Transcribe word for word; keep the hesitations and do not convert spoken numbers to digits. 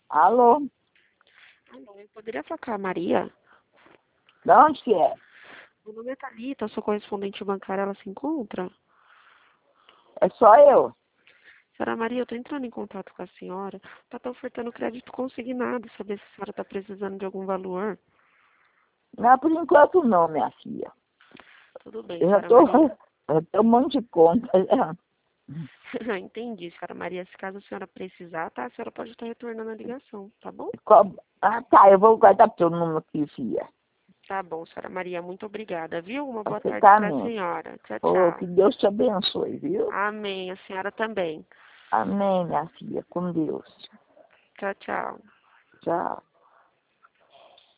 Alô? Alô, eu poderia falar com a Maria? De onde que é? Meu nome é Thalita, eu sou correspondente bancária, ela se encontra? É só eu. Senhora Maria, eu estou entrando em contato com a senhora, tá estar ofertando crédito consignado, saber se a senhora está precisando de algum valor. Não, por enquanto não, minha filha. Tudo bem, Eu já senhora tô, Maria. eu tenho um monte de conta. já. Entendi, senhora Maria. Se caso a senhora precisar, tá? A senhora pode estar retornando a ligação, tá bom? Qual- Ah, tá, eu vou guardar teu número aqui, filha. Tá bom, senhora Maria. Muito obrigada, viu? Uma boa Você tarde para a também. senhora. Tchau, Oh, que tchau. Deus te abençoe, viu? Amém. A senhora também. Amém, minha filha. Com Deus. Tchau, tchau. Tchau.